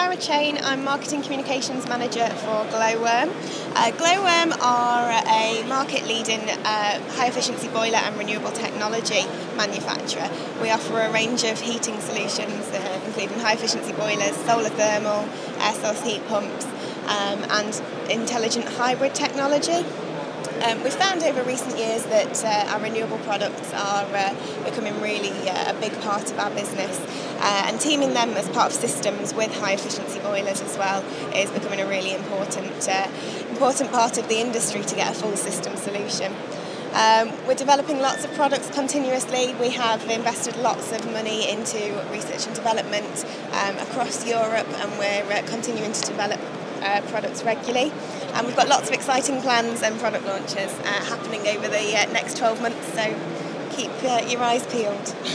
Sarah Chain. I'm Marketing Communications Manager for Glowworm. Glowworm are a market-leading high-efficiency boiler and renewable technology manufacturer. We offer a range of heating solutions, including high-efficiency boilers, solar thermal, air source heat pumps, and intelligent hybrid technology. We've found over recent years that our renewable products are becoming really a big part of our business, and teaming them as part of systems with high efficiency boilers as well is becoming a really important part of the industry to get a full system solution. We're developing lots of products continuously. We have invested lots of money into research and development across Europe, and we're continuing to develop products regularly, and we've got lots of exciting plans and product launches happening over the next 12 months, so keep your eyes peeled.